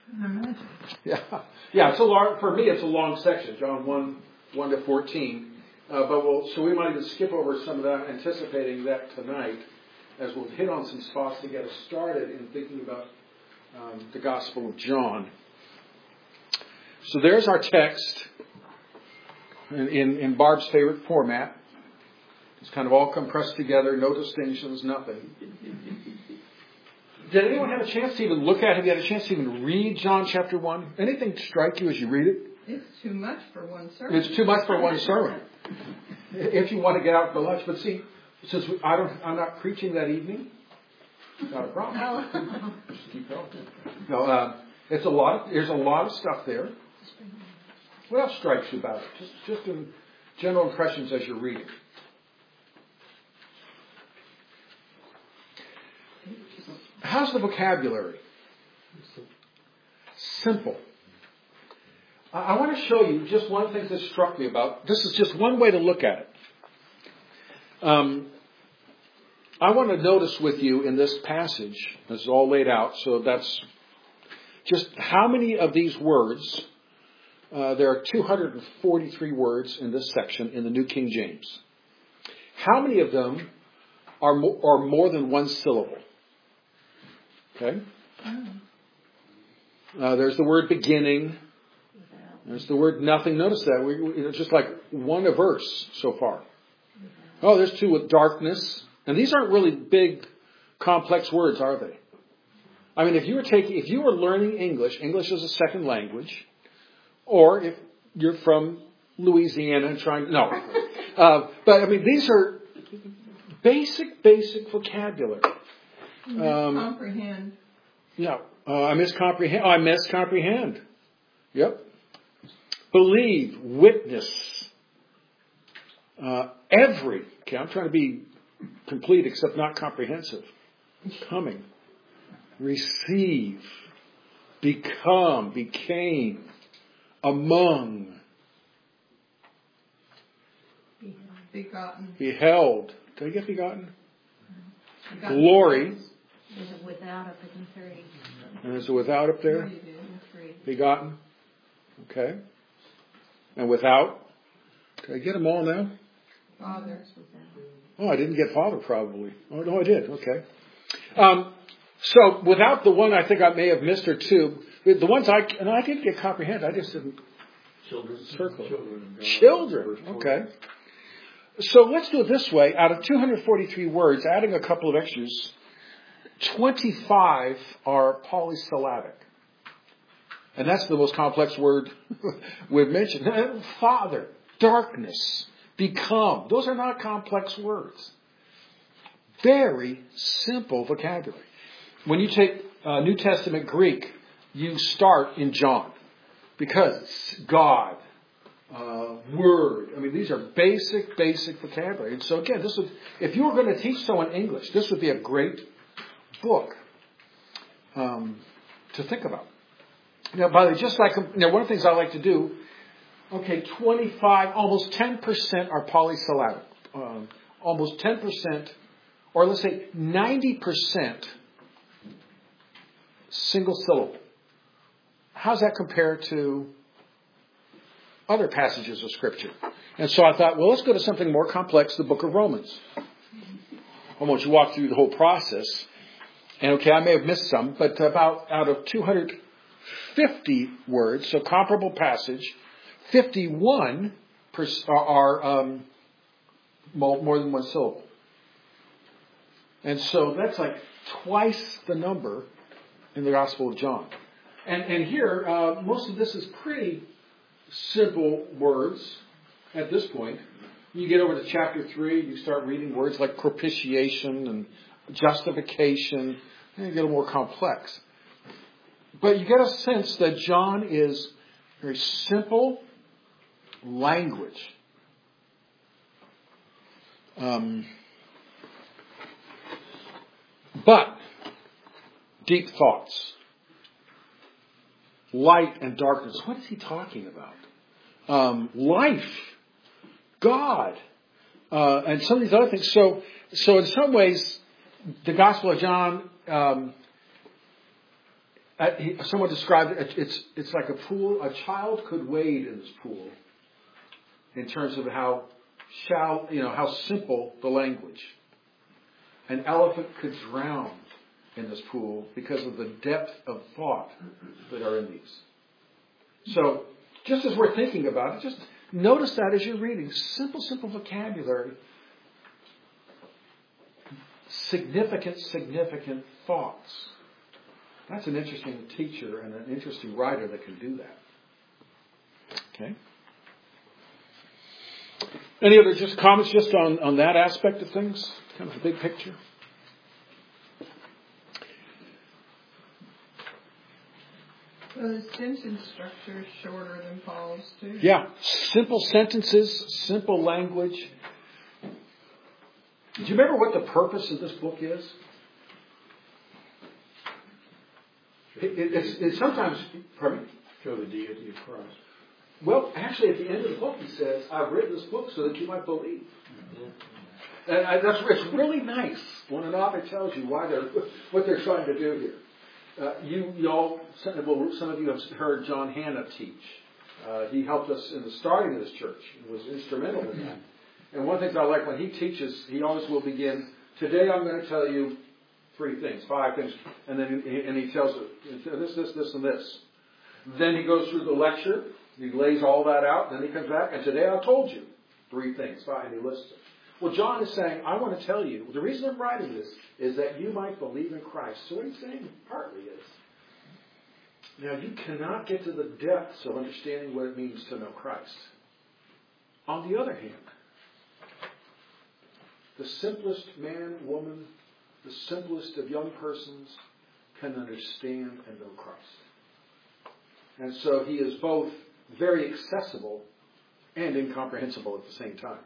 Yeah, yeah. It's a long, for me, it's a long section, John 1 to 14. So we might even skip over some of that, anticipating that tonight, as we'll hit on some spots to get us started in thinking about the Gospel of John. So there's our text in Barb's favorite format. It's kind of all compressed together, no distinctions, nothing. Did anyone have a chance to even look at it? Have you had a chance to even read John chapter 1? Anything strike you as you read it? It's too much for one sermon. It's too much for one sermon. If you want to get out for lunch. But see, since I'm not preaching that evening, not a problem. Just keep going. No, there's a lot of stuff there. What else strikes you about it? Just in general impressions as you're reading. How's the vocabulary? Simple. I want to show you just one thing that struck me about. This is just one way to look at it. I want to notice with you in this passage, this is all laid out, so that's just how many of these words, there are 243 words in this section in the New King James. How many of them are more than one syllable? Okay? There's the word beginning. There's the word nothing. Notice that. It's just like one a verse so far. Oh, there's two with darkness. And these aren't really big, complex words, are they? I mean, if you were learning English as a second language, or if you're from Louisiana and but I mean, these are basic vocabulary. Comprehend. Yeah. I miscomprehend. Yep. Believe, witness, every. Okay, I'm trying to be complete except not comprehensive. Coming, receive, become, became, among, begotten, beheld. Did I get begotten? Glory. There's a without up in 3. And there's a without up there. Begotten. Okay. And without. Did I get them all now? Father. Oh, I didn't get Father probably. Oh, no, I did. Okay. So without the one I think I may have missed or two, the ones I didn't get comprehend. I just didn't circle. Children. Okay. So let's do it this way. Out of 243 words, adding a couple of extras, 25 are polysyllabic. And that's the most complex word we've mentioned. Father, darkness, become. Those are not complex words. Very simple vocabulary. When you take New Testament Greek, you start in John. Because it's God, Word. I mean, these are basic vocabulary. And so again, if you were going to teach someone English, this would be a great book to think about. Now, by the way, just like one of the things I like to do, 25, almost 10% are polysyllabic. Almost 10%, or let's say 90% single syllable. How's that compare to other passages of Scripture? And so I thought, well, let's go to something more complex, the book of Romans. I want you to walk through the whole process. And I may have missed some, but about out of 250 words, so comparable passage, 51 are more than one syllable. And so that's like twice the number in the Gospel of John. And here, most of this is pretty simple words at this point. You get over to chapter 3, you start reading words like propitiation and justification, and you get a little more complex. But you get a sense that John is very simple language. But deep thoughts. Light and darkness. What is he talking about? Life. God. And some of these other things. So in some ways, the Gospel of John Someone described it. It's like a pool. A child could wade in this pool, in terms of how simple the language. An elephant could drown in this pool because of the depth of thought that are in these. So, just as we're thinking about it, just notice that as you're reading. Simple vocabulary. Significant thoughts. That's an interesting teacher and an interesting writer that can do that. Okay. Any other comments on that aspect of things? Kind of the big picture. Well, the sentence structure is shorter than Paul's too. Yeah. Simple sentences, simple language. Do you remember what the purpose of this book is? It's sometimes, pardon me? Show the deity of Christ. Well, actually, at the end of the book, he says, "I've written this book so that you might believe." Mm-hmm. And it's really nice when an author tells you what they're trying to do here. Some of you have heard John Hanna teach. He helped us in the starting of this church and was instrumental in that. And one of the things I like when he teaches, he always will begin, "Today I'm going to tell you 3 things, 5 things," and then he tells it, this, and this. Then he goes through the lecture, he lays all that out, then he comes back, and today I told you 3 things, 5, and he lists it. Well, John is saying, I want to tell you, the reason I'm writing this is that you might believe in Christ. So what he's saying partly is, now you cannot get to the depths of understanding what it means to know Christ. On the other hand, the simplest man, woman, the simplest of young persons can understand and know Christ. And so he is both very accessible and incomprehensible at the same time.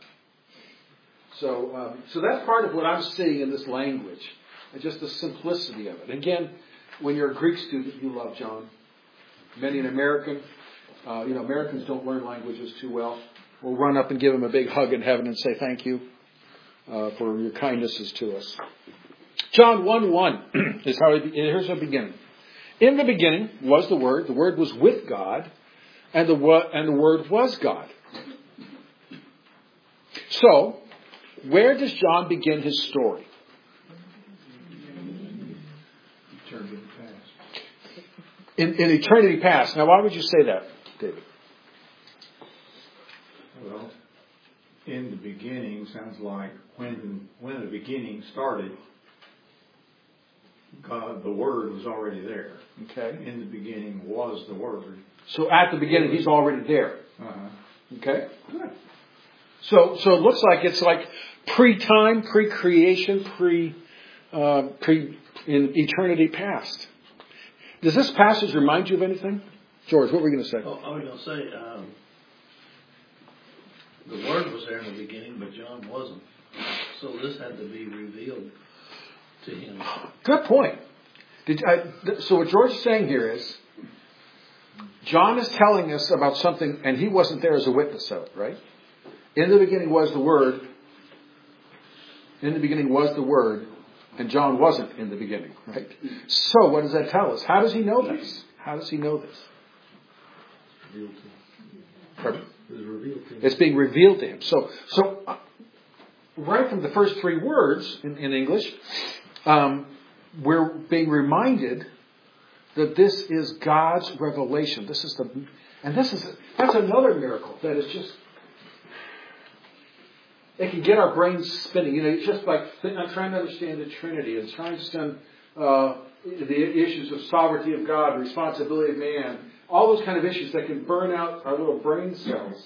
So that's part of what I'm seeing in this language, and just the simplicity of it. Again, when you're a Greek student, you love John. Many an American, Americans don't learn languages too well. We'll run up and give him a big hug in heaven and say thank you for your kindnesses to us. John 1:1 is here's the beginning. In the beginning was the Word. The Word was with God, and the Word was God. So, where does John begin his story? Eternity past. In eternity past. Now, why would you say that, David? Well, in the beginning sounds like when the beginning started, God, the Word was already there. Okay. In the beginning was the Word. So at the beginning, he's already there. Uh-huh. Okay. Good. So it looks like it's like pre-time, pre-creation, in eternity past. Does this passage remind you of anything? George, what were you going to say? Oh, I was going to say, the Word was there in the beginning, but John wasn't. So this had to be revealed to him. Good point. So what George is saying here is, John is telling us about something, and he wasn't there as a witness of it, right? In the beginning was the Word. In the beginning was the Word, and John wasn't in the beginning, right? So what does that tell us? How does he know this? How does he know this? Pardon? It's being revealed to him. So right from the first 3 words in English, we're being reminded that this is God's revelation. That's another miracle that is just, it can get our brains spinning. It's just like I'm trying to understand the Trinity. It's trying to understand the issues of sovereignty of God, responsibility of man, all those kind of issues that can burn out our little brain cells.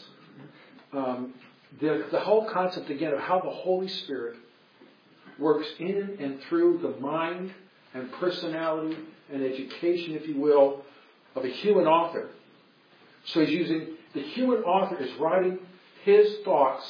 The whole concept, again, of how the Holy Spirit works in and through the mind and personality and education, if you will, of a human author. So he's using, the human author is writing his thoughts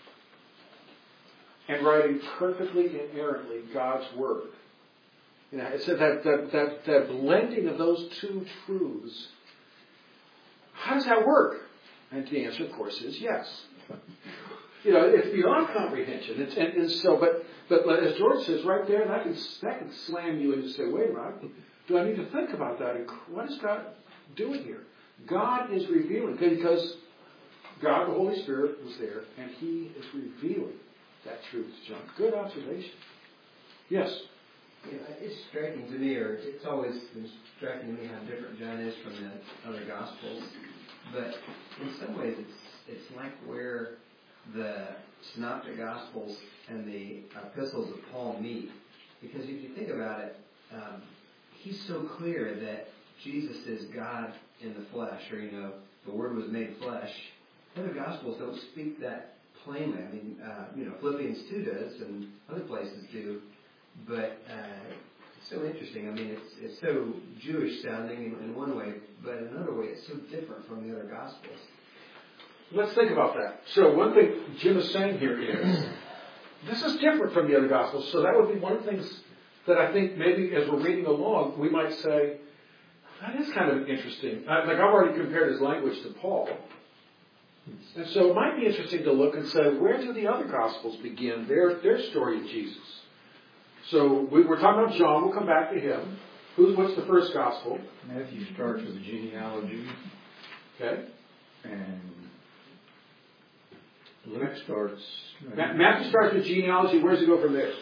and writing perfectly and inerrantly God's Word. It's that blending of those 2 truths. How does that work? And the answer, of course, is yes. It's beyond comprehension. But as George says right there, that can slam you and just say, wait a minute, do I need to think about that? And what is God doing here? God is revealing, because God, the Holy Spirit, was there, and He is revealing that truth to John. Good observation. Yes? Yeah, it's striking to me, or it's always been striking to me how different John is from the other Gospels. But in some ways, it's like where the Synoptic Gospels and the epistles of Paul meet. Because if you think about it, he's so clear that Jesus is God in the flesh, or, the Word was made flesh. Other Gospels don't speak that plainly. I mean, Philippians 2 does, and other places do. But it's so interesting. I mean, it's so Jewish sounding in one way, but in another way, it's so different from the other Gospels. Let's think about that. So one thing Jim is saying here is, this is different from the other Gospels. So that would be one of the things that I think maybe as we're reading along, we might say, that is kind of interesting. Like I've already compared his language to Paul. And so it might be interesting to look and say, where do the other Gospels begin their story of Jesus? So we're talking about John. We'll come back to him. What's the first Gospel? Matthew starts with a genealogy. Okay. And Luke starts... Matthew starts with genealogy. Where does he go from there?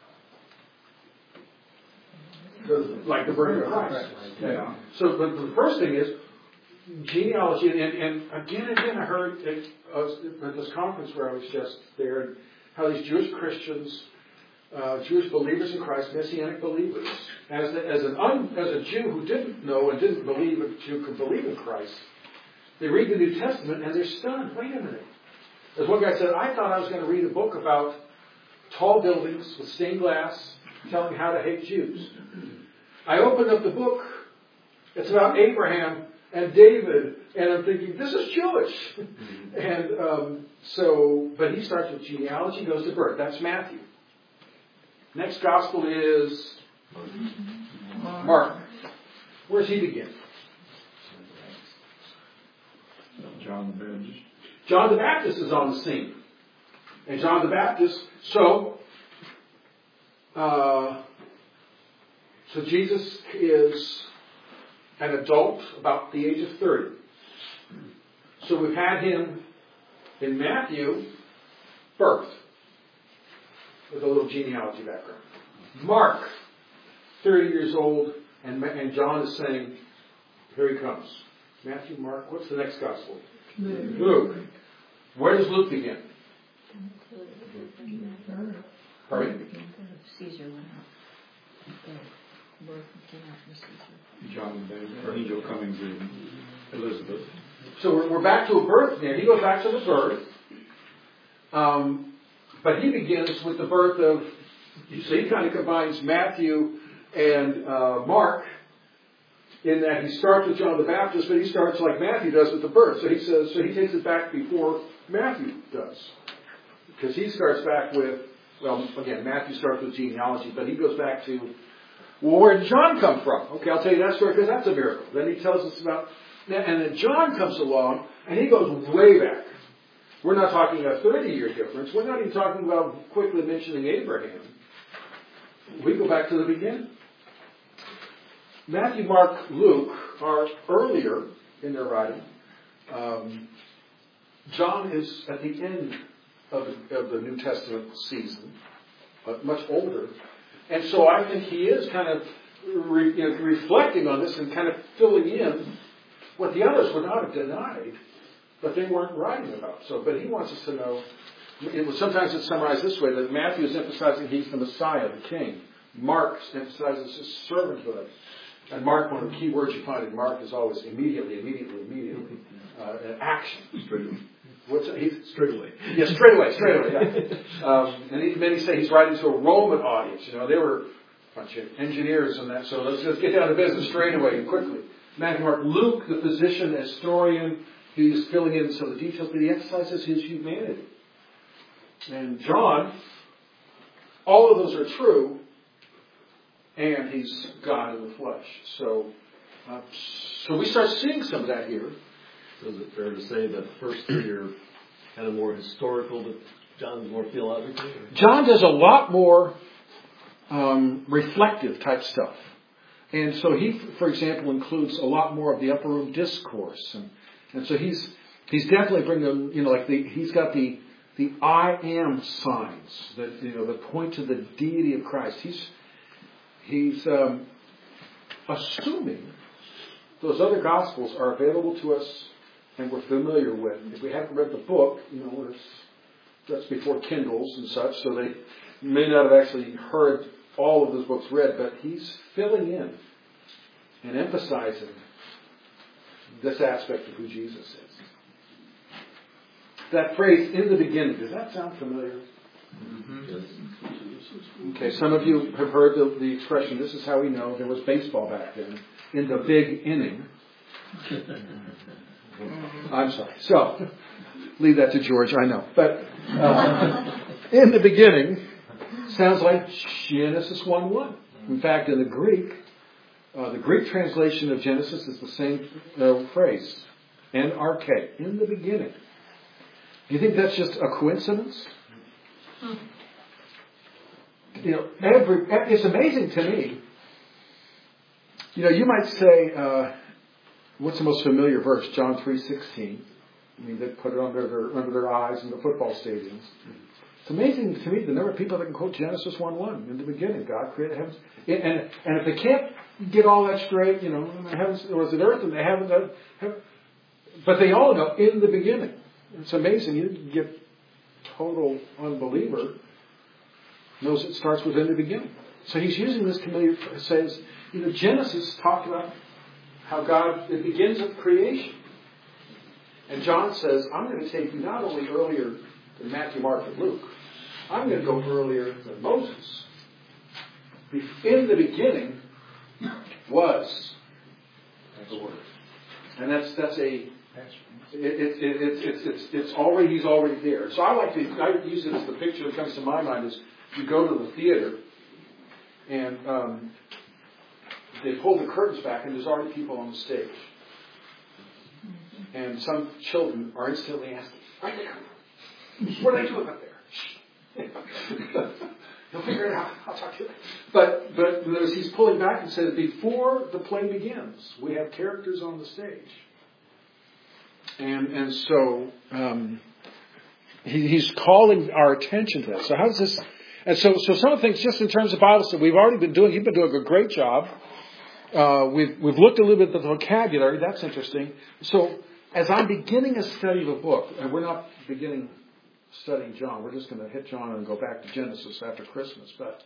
Like the birth of Christ. Yeah. So the first thing is genealogy. And again, I heard at this conference where I was just there, how these Jewish Christians, Jewish believers in Christ, Messianic believers, as a Jew who didn't know and didn't believe a Jew could believe in Christ, they read the New Testament and they're stunned. Wait a minute. As one guy said, I thought I was going to read a book about tall buildings with stained glass telling how to hate Jews. I opened up the book. It's about Abraham and David, and I'm thinking, this is Jewish. And but he starts with genealogy, goes to birth. That's Matthew. Next gospel is Mark. Where does he begin? John the Baptist. John the Baptist is on the scene. And John the Baptist, so Jesus is an adult about the age of 30. So we've had him in Matthew, birth, with a little genealogy background. Mark, 30 years old, and John is saying, here he comes. Matthew, Mark, what's the next gospel? Luke. Where does Luke begin? Pardon? Caesar went out. The birth came out from Caesar. John the Baptist, or angel coming to Elizabeth. So we're back to a birth now. He goes back to the birth. But he begins with the birth of, you see, he kind of combines Matthew and Mark in that he starts with John the Baptist, but he starts like Matthew does with the birth. So he takes it back before Matthew does. Because he starts back with, well, again, Matthew starts with genealogy, but he goes back to, well, where did John come from? Okay, I'll tell you that story because that's a miracle. Then he tells us about, and then John comes along, and he goes way back. We're not talking a 30-year difference. We're not even talking about quickly mentioning Abraham. We go back to the beginning. Matthew, Mark, Luke are earlier in their writing. John is at the end of the New Testament season, much older. And so I think he is kind of reflecting on this and kind of filling in what the others would not have denied, but they weren't writing about. But he wants us to know, sometimes it's summarized this way, that Matthew is emphasizing he's the Messiah, the King. Mark emphasizes his servanthood. And Mark, one of the key words you find in Mark is always immediately. Action. Straightaway. Yeah, straightaway, yeah. And many say he's writing to a Roman audience. They were a bunch of engineers and that, so let's just get down to business straight away and quickly. Matthew, Mark, Luke, the physician, the historian, he's filling in some of the details, but he emphasizes his humanity. And John, all of those are true, and he's God in the flesh. So we start seeing some of that here. So is it fair to say that the first three are kind of more historical, but John's more theological? John does a lot more reflective type stuff. And so he, for example, includes a lot more of the upper room discourse. And so he's definitely bringing, he's got the I am signs that, that point to the deity of Christ. He's assuming those other Gospels are available to us and we're familiar with. If we haven't read the book, that's before Kindles and such, so they may not have actually heard all of those books read, but he's filling in and emphasizing this aspect of who Jesus is. That phrase, in the beginning, does that sound familiar? Mm-hmm. Okay, some of you have heard the expression, this is how we know there was baseball back then, in the big inning. I'm sorry. So, leave that to George, I know. But in the beginning sounds like Genesis 1:1. In fact, in the Greek translation of Genesis is the same phrase, NRK, in the beginning. Do you think that's just a coincidence? It's amazing to me. You might say, what's the most familiar verse? John 3:16. They put it under their eyes in the football stadiums. It's amazing to me the number of people that can quote Genesis 1:1. In the beginning, God created heavens. And if they can't get all that straight, the heavens, there was an earth and they haven't done. But they all know in the beginning. It's amazing. You get total unbeliever knows it starts with in the beginning. So he's using this familiar. Says, Genesis talked about how it begins with creation. And John says, I'm going to take you not only earlier than Matthew, Mark, and Luke. I'm going to go earlier than Moses. In the beginning was the Word. And it's already, he's already there. So I use it as the picture that comes to my mind is you go to the theater and they pull the curtains back and there's already people on the stage. And some children are instantly asking, right there, what are they doing up there? You'll figure it out. I'll talk to you. But as he's pulling back and says, before the play begins, we have characters on the stage. And so he's calling our attention to that. So how does this? And so some of the things, just in terms of Bible study, we've already been doing. You've been doing a great job. We've looked a little bit at the vocabulary. That's interesting. So as I'm beginning a study of a book, and we're not beginning studying John, we're just going to hit John and go back to Genesis after Christmas. But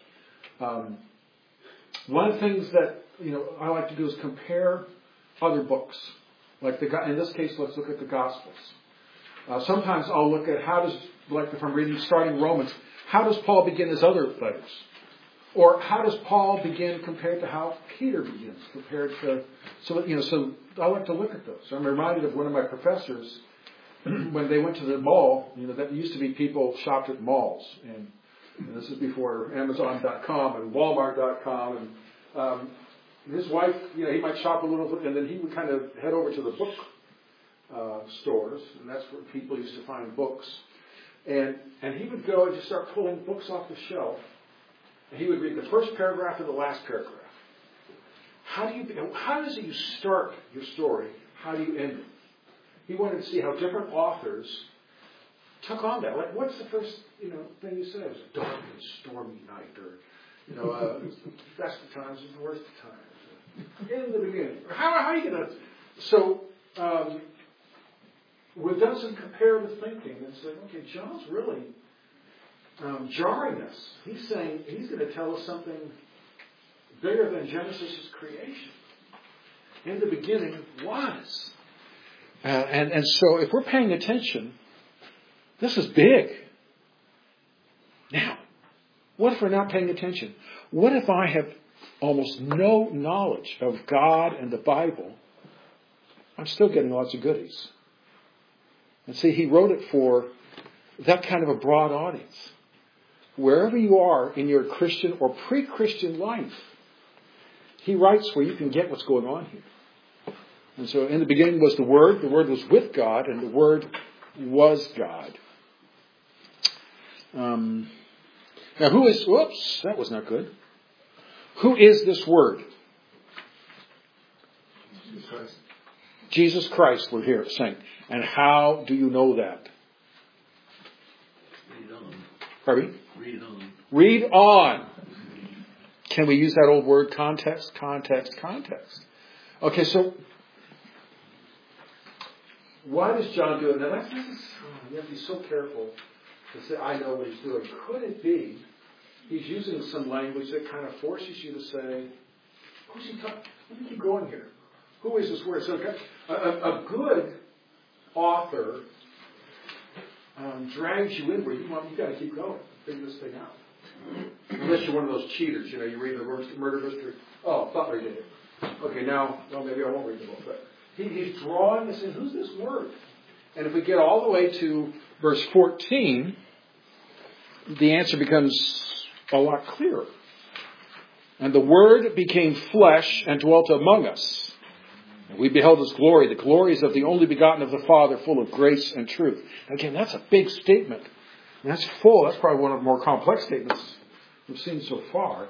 one of the things that I like to do is compare other books. Like in this case, let's look at the Gospels. Sometimes I'll look at if I'm reading starting Romans, how does Paul begin his other letters? Or how does Paul begin compared to how Peter begins? So I like to look at those. I'm reminded of one of my professors when they went to the mall. That used to be people shopped at malls, and this is before Amazon.com and Walmart.com. And his wife, he might shop a little bit, and then he would kind of head over to the book stores, and that's where people used to find books. And he would go and just start pulling books off the shelf. And he would read the first paragraph and the last paragraph. How does you start your story? How do you end it? He wanted to see how different authors took on that. Like, what's the first thing you said? It was dark and stormy night, or best of times and the worst of times. In the beginning. How are you going to? So we've done some comparative thinking and said, okay, John's really jarring us. He's saying he's going to tell us something bigger than Genesis' creation. In the beginning was. And so if we're paying attention, this is big. Now, what if we're not paying attention? What if I have almost no knowledge of God and the Bible? I'm still getting lots of goodies. And see, he wrote it for that kind of a broad audience. Wherever you are in your Christian or pre-Christian life, he writes where you can get what's going on here. And so in the beginning was the Word was with God, and the Word was God. Now who is, that was not good. Who is this Word? Jesus Christ, we're here saying. And how do you know that? Read on. Pardon me? Read on. Read on. Can we use that old word, context? Context, context. Okay, so why does John do it? Now, you have to be so careful to say, I know what he's doing. Could it be he's using some language that kind of forces you to say, who's he talking? Let me keep going here. Who is this word? So a good author drags you in where you've got to keep going, figure this thing out. Unless you're one of those cheaters, you read the murder mystery. Oh, Butler did it. Okay, now, well, maybe I won't read the book, but he's drawing us in. Who's this word? And if we get all the way to verse 14, the answer becomes a lot clearer. And the Word became flesh and dwelt among us. And we beheld His glory. The glories of the only begotten of the Father, full of grace and truth. Again, that's a big statement. And that's full. That's probably one of the more complex statements we've seen so far.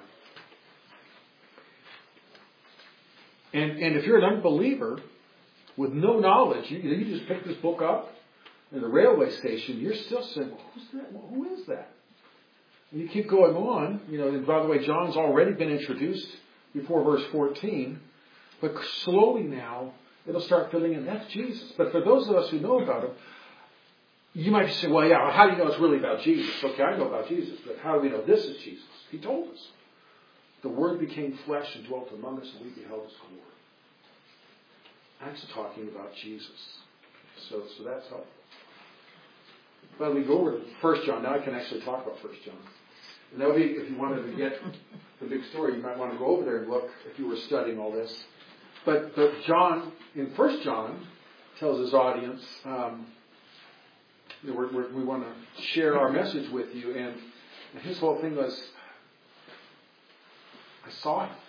And if you're an unbeliever with no knowledge, you just pick this book up in the railway station, you're still saying, well, who's that? Well, who is that? And you keep going on, and by the way, John's already been introduced before verse 14, but slowly now, it'll start filling in, that's Jesus. But for those of us who know about Him, you might say, well, yeah, how do you know it's really about Jesus? Okay, I know about Jesus, but how do we know this is Jesus? He told us. The Word became flesh and dwelt among us, and we beheld His glory. That's talking about Jesus. So that's helpful. But we go over to 1 John. Now I can actually talk about 1 John. And that would be, if you wanted to get the big story, you might want to go over there and look if you were studying all this. But John, in 1 John, tells his audience, we want to share our message with you. And his whole thing was, I saw Him.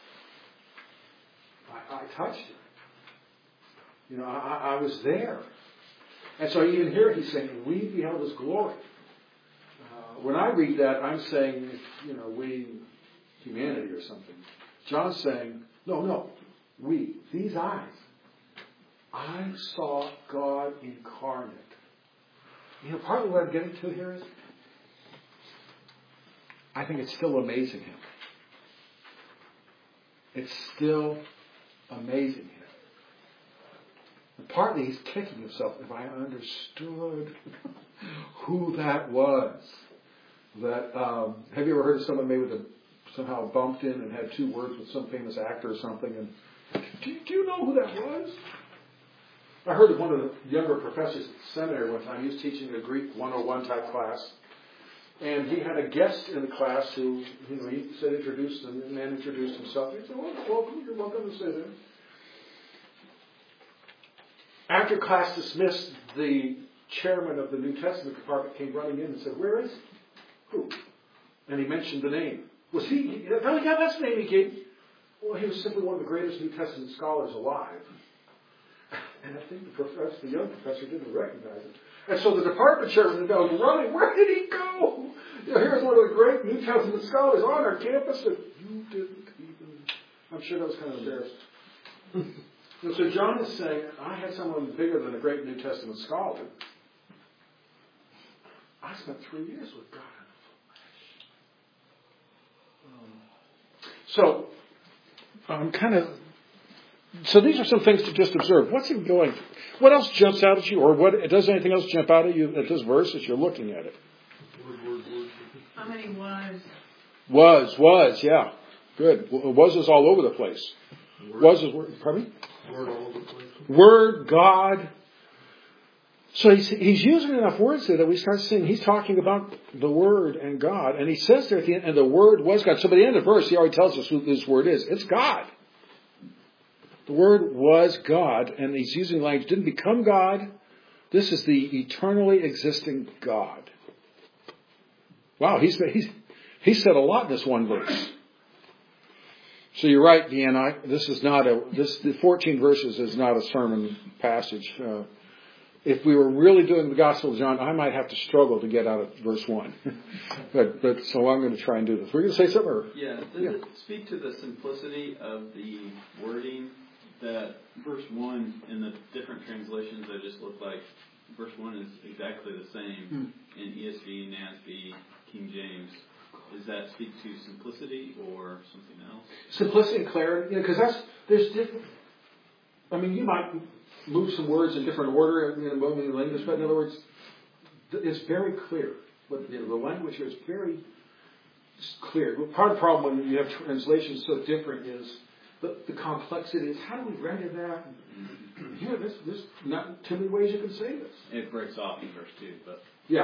I touched Him. I was there. And so even here he's saying, we beheld His glory. When I read that, I'm saying, we, humanity or something. John's saying, no, we, these eyes. I saw God incarnate. Partly what I'm getting to here is, I think it's still amazing Him. It's still amazing Him. And partly he's kicking himself. If I understood who that was. That have you ever heard of someone maybe that somehow bumped in and had 2 words with some famous actor or something? And do you know who that was? I heard of one of the younger professors at the seminary one time. He was teaching a Greek 101 type class. And he had a guest in the class who, he said introduced, and the man introduced himself. He said, welcome, you're welcome to sit there. After class dismissed, the chairman of the New Testament department came running in and said, where is he? Who? And he mentioned the name. Was he? Oh, yeah, that's the name he gave. Well, he was simply one of the greatest New Testament scholars alive. And I think the young professor didn't recognize him. And so the department chairman was running. Where did he go? Here's one of the great New Testament scholars on our campus. And you didn't even. I'm sure that was kind of embarrassing. And so John is saying, I had someone bigger than a great New Testament scholar. I spent 3 years with God. So, so these are some things to just observe. What's he going? What else jumps out at you, or does anything else jump out at you at this verse as you're looking at it? How many was? Was, yeah. Good. Was is all over the place. Was is word. Pardon me? Word all over the place. Word, God. So he's using enough words there that we start seeing he's talking about the Word and God. And he says there at the end, and the Word was God. So by the end of the verse, he already tells us who this Word is. It's God. The Word was God. And he's using language, didn't become God. This is the eternally existing God. Wow, he said a lot in this one verse. So you're right, Deanna. The 14 verses is not a sermon passage. If we were really doing the Gospel of John, I might have to struggle to get out of verse 1. but so I'm going to try and do this. Were you going to say something? Yeah. Does it speak to the simplicity of the wording that verse 1 in the different translations, they just look like verse 1 is exactly the same in ESV, NASB, King James. Does that speak to simplicity or something else? Simplicity and clarity, because there's different. I mean, you might move some words in different order in the language, but in other words, it's very clear. But the language here is very clear. Part of the problem when you have translations so different is the complexity is how do we render that? Here, there's not too many ways you can say this. It breaks off in verse 2, but yeah.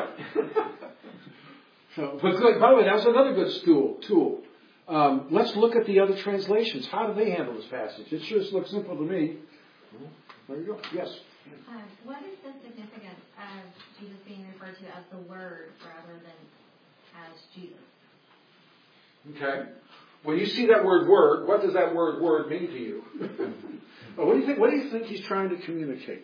But good. By the way, that was another good tool. Let's look at the other translations. How do they handle this passage? It sure looks simple to me. There you go. Yes. What is the significance of Jesus being referred to as the Word rather than as Jesus? Okay. When you see that word "word," what does that word mean to you? What do you think? What do you think he's trying to communicate?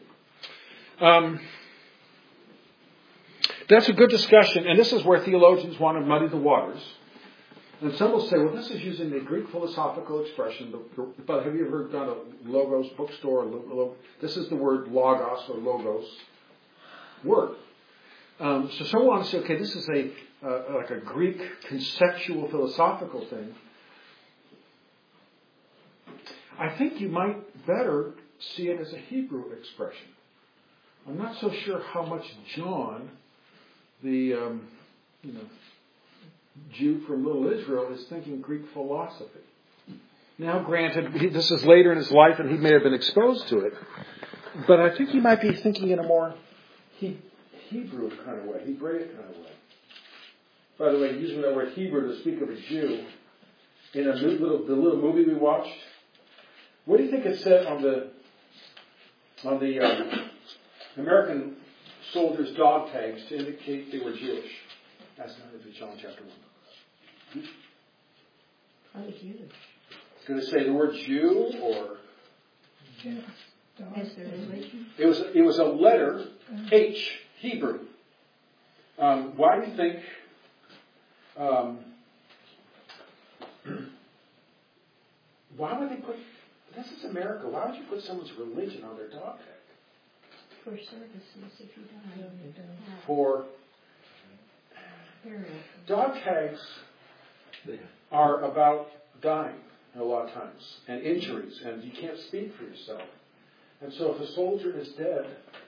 That's a good discussion, and this is where theologians want to muddy the waters. And some will say, well, this is using a Greek philosophical expression. But have you ever done a Logos bookstore? This is the word logos or logos, word. So some want to say, okay, this is like a Greek conceptual philosophical thing. I think you might better see it as a Hebrew expression. I'm not so sure how much John, the Jew from Little Israel, is thinking Greek philosophy. Now, granted, this is later in his life, and he may have been exposed to it, but I think he might be thinking in a more Hebrew kind of way, Hebraic kind of way. By the way, using that word Hebrew to speak of a Jew in the little movie we watched. What do you think it said on the American soldiers' dog tags to indicate they were Jewish? That's not in John chapter 1. How was Jewish? It's going to say the word Jew or it was a letter H, Hebrew. Why do you think? Why would they put? This is America. Why would you put someone's religion on their dog tag? For services, if you die. For dog tags are about dying a lot of times and injuries, and you can't speak for yourself. And so, if a soldier is dead,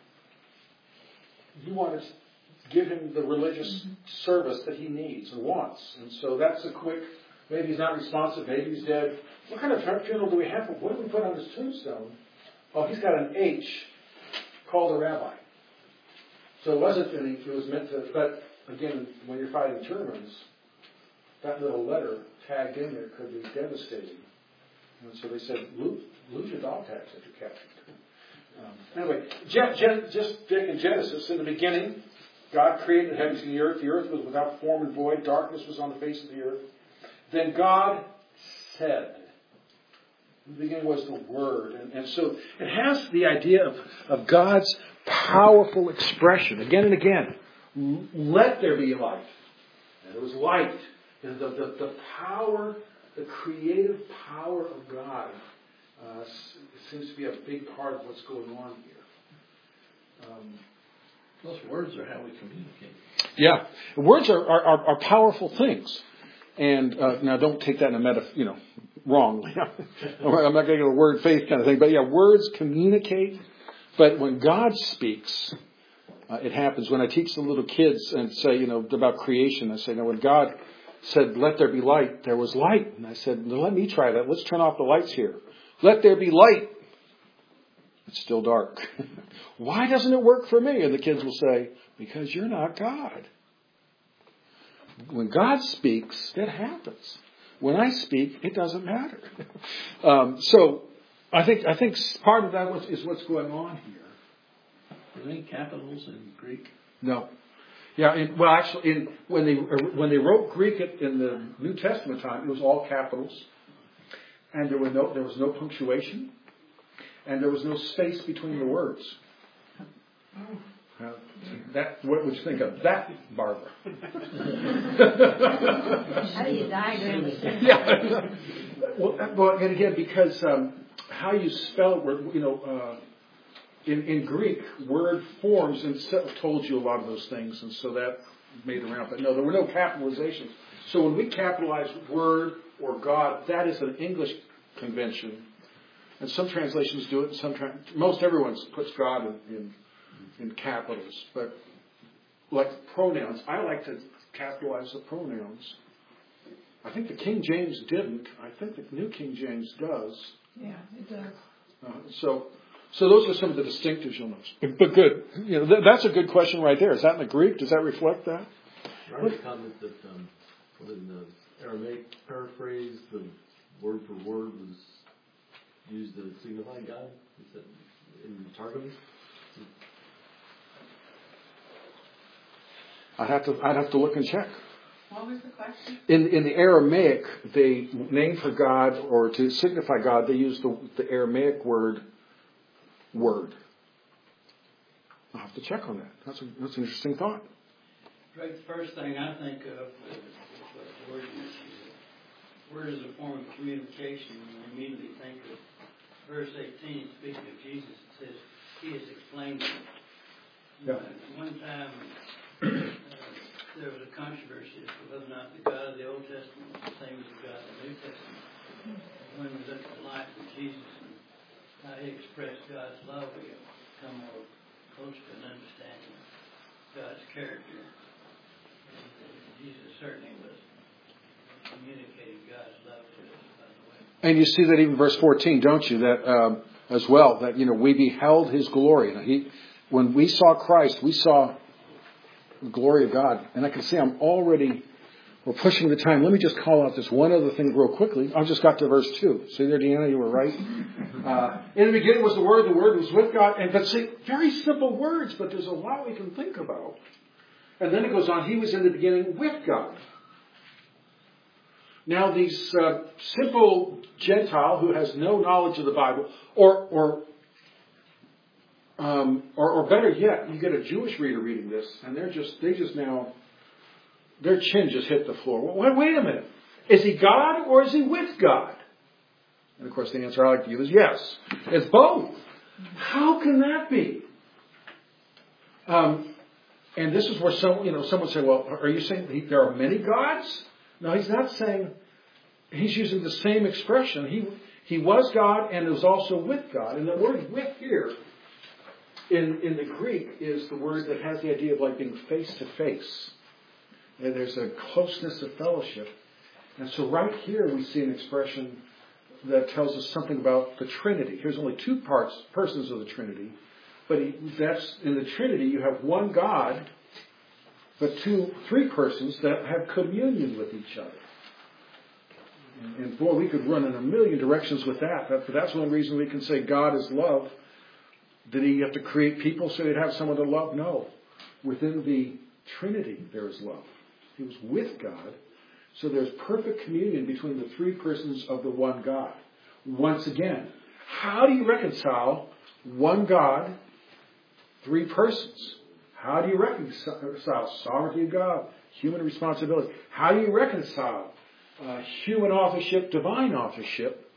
you want to give him the religious service that he needs and wants. And so, that's a quick. Maybe he's not responsive. Maybe he's dead. What kind of funeral do we have? What do we put on his tombstone? Oh, he's got an H called a rabbi. So it wasn't any, it was meant to, but again, when you're fighting Germans, that little letter tagged in there could be devastating. And so they said, lose your dog tags if you're captured. Anyway, just in Genesis, in the beginning, God created the heavens and the earth. The earth was without form and void. Darkness was on the face of the earth. Then God said, in the beginning was the Word. And so it has the idea of God's powerful expression again and again. Let there be light. And there was light. And the power, the creative power of God seems to be a big part of what's going on here. Those words are how we communicate. Yeah. Words are powerful things. And now don't take that in a wrongly. I'm not going to go to word faith kind of thing. But yeah, words communicate. But when God speaks, it happens. When I teach the little kids and say, about creation, I say, when God said, let there be light, there was light. And I said, let me try that. Let's turn off the lights here. Let there be light. It's still dark. Why doesn't it work for me? And the kids will say, because you're not God. When God speaks, it happens. When I speak, it doesn't matter. So I think part of that is what's going on here. Are there any capitals in Greek? No. Yeah. When they wrote Greek in the New Testament time, it was all capitals, and there was no punctuation, and there was no space between the words. What would you think of that, Barbara? How do you diagram it? Yeah. Well, and again, because how you spell it. In Greek, word forms and told you a lot of those things, and so that made it around. But no, there were no capitalizations. So when we capitalize word or God, that is an English convention. And some translations do it, and most everyone puts God in capitals. But like pronouns, I like to capitalize the pronouns. I think the King James didn't. I think the New King James does. Yeah, it does. So those are some of the distinctives you'll notice. But good. That's a good question right there. Is that in the Greek? Does that reflect that? I would comment that in the Aramaic paraphrase, the word for word was used to signify God. Is that in the Targum? I'd have to look and check. What was the question? In the Aramaic, they name for God or to signify God, they use the Aramaic word. I'll have to check on that. That's an interesting thought. Greg, the first thing I think of is what the word is. Word is a form of communication. You immediately think of verse 18, speaking of Jesus, it says, He has explained it. Yeah. One time, there was a controversy as to whether or not the God of the Old Testament was the same as the God of the New Testament. When we look at the life of Jesus and how He expressed God's love, we come more close to an understanding of God's character. Jesus certainly was communicating God's love to us, by the way. And you see that even verse 14, don't you? That as well, that we beheld His glory. When we saw Christ, we saw the glory of God. And I can see we're pushing the time. Let me just call out this one other thing real quickly. I just got to verse 2. See there, Deanna, you were right. In the beginning was the Word was with God. But see, very simple words, but there's a lot we can think about. And then it goes on, He was in the beginning with God. Now these simple Gentile who has no knowledge of the Bible, or better yet, you get a Jewish reader reading this, and their chin just hit the floor. Well, wait a minute. Is He God or is He with God? And of course the answer I like to give is yes. It's both. How can that be? And this is where someone say, well, are you saying there are many gods? No, he's not saying. He's using the same expression. He was God and was also with God. And the word with here in the Greek is the word that has the idea of like being face to face. And there's a closeness of fellowship. And so right here we see an expression that tells us something about the Trinity. Here's only two persons of the Trinity. But that's in the Trinity you have one God, but three persons that have communion with each other. And boy, we could run in a million directions with that. But that's one reason we can say God is love. Did He have to create people so He'd have someone to love? No. Within the Trinity there is love. He was with God. So there's perfect communion between the three persons of the one God. Once again, how do you reconcile one God, three persons? How do you reconcile sovereignty of God, human responsibility? How do you reconcile human authorship, divine authorship?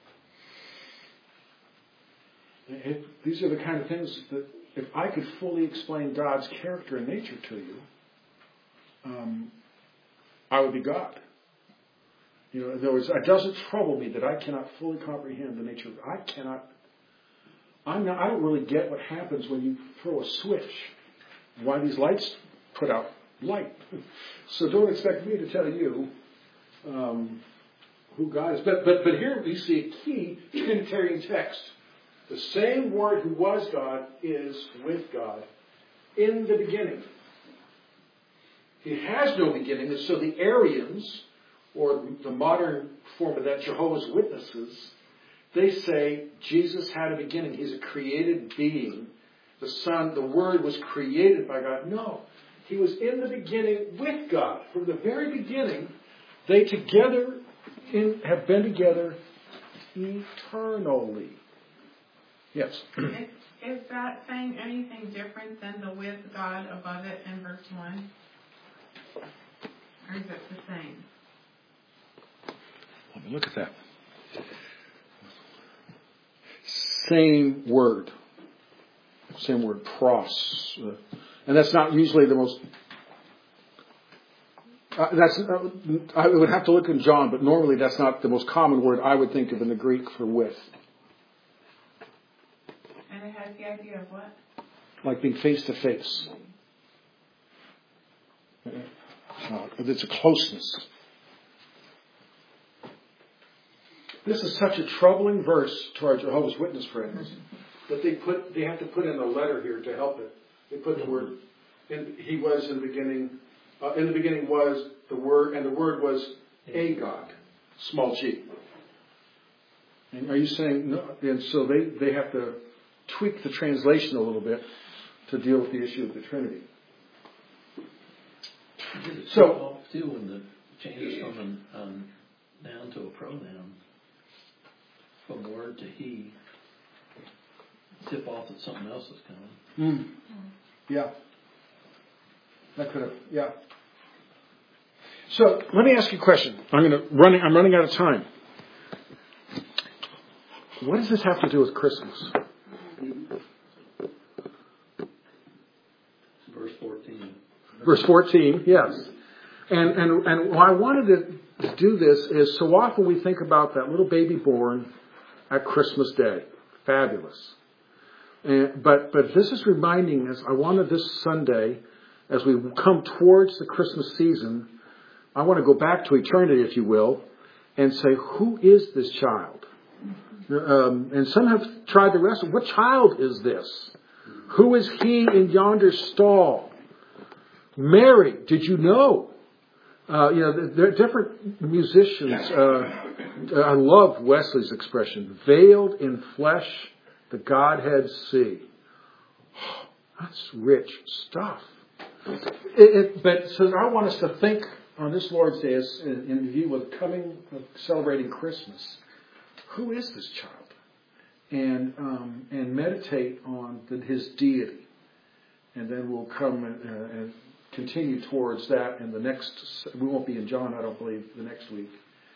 These are the kind of things that if I could fully explain God's character and nature to you, I would be God. In other words, it doesn't trouble me that I cannot fully comprehend the nature of I don't really get what happens when you throw a switch. Why these lights put out light. So don't expect me to tell you who God is. But here we see a key Trinitarian text. The same Word who was God is with God in the beginning. He has no beginning, and so the Arians, or the modern form of that, Jehovah's Witnesses, they say Jesus had a beginning. He's a created being. The Son, the Word was created by God. No. He was in the beginning with God. From the very beginning, they together have been together eternally. Yes. Is that saying anything different than the with God above it in verse 1? Or is it the same? Let me look at that. same word. Same word, pros. And that's not usually the most... I would have to look in John, but normally that's not the most common word I would think of in the Greek for with. And it has the idea of what? Like being face to face. It's a closeness. This is such a troubling verse to our Jehovah's Witness friends that they have to put in a letter here to help it. They put the word, he was in the beginning. In the beginning was the Word, and the Word was a God, small g. And are you saying no? And so they have to tweak the translation a little bit to deal with the issue of the Trinity. So, too, when the changes from a noun to a pronoun, from word to he, tip off that something else is coming. Yeah. That could have, yeah. So let me ask you a question. I'm running out of time. What does this have to do with Christmas? Verse 14. Verse 14, yes. And why I wanted to do this is so often we think about that little baby born at Christmas Day. Fabulous. But this is reminding us, I wanted this Sunday, as we come towards the Christmas season, I want to go back to eternity, if you will, and say, who is this child? And some have tried to wrestle. What child is this? Who is he in yonder stall? Mary, did you know? There are different musicians. I love Wesley's expression, veiled in flesh, the Godhead see. Oh, that's rich stuff. But so I want us to think on this Lord's Day, in view of celebrating Christmas, who is this child? And meditate on his deity. And then we'll come and continue towards that in the next, we won't be in John, I don't believe, the next week.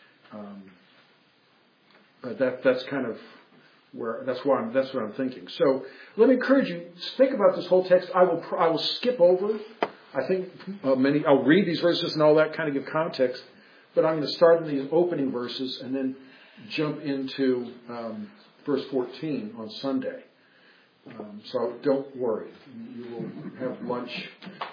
But that's kind of that's what I'm thinking. So let me encourage you, think about this whole text. I will skip over. I think I'll read these verses and all that, kind of give context. But I'm going to start in these opening verses and then jump into verse 14 on Sunday. So don't worry. You will have lunch.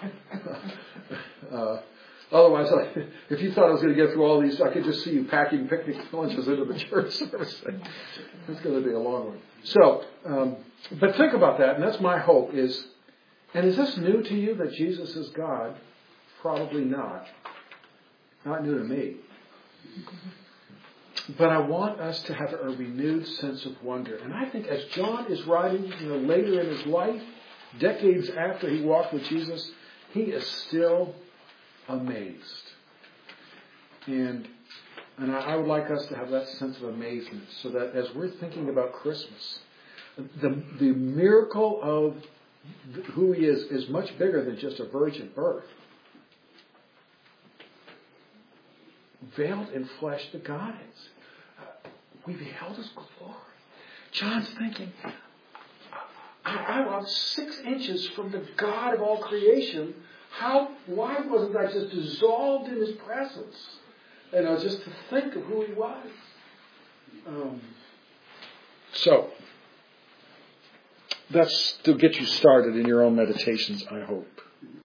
Otherwise, if you thought I was going to get through all these, I could just see you packing picnic lunches into the church service. It's going to be a long one. So, but think about that, and that's my hope is, and is this new to you that Jesus is God? Probably not. Not new to me. But I want us to have a renewed sense of wonder. And I think as John is writing, later in his life, decades after he walked with Jesus, he is still amazed. And I would like us to have that sense of amazement so that as we're thinking about Christmas, the miracle of who he is much bigger than just a virgin birth. Veiled in flesh, the Godhead. We beheld his glory. John's thinking, I'm 6 inches from the God of all creation. Why wasn't I just dissolved in his presence? Just to think of who he was. So, that's to get you started in your own meditations, I hope.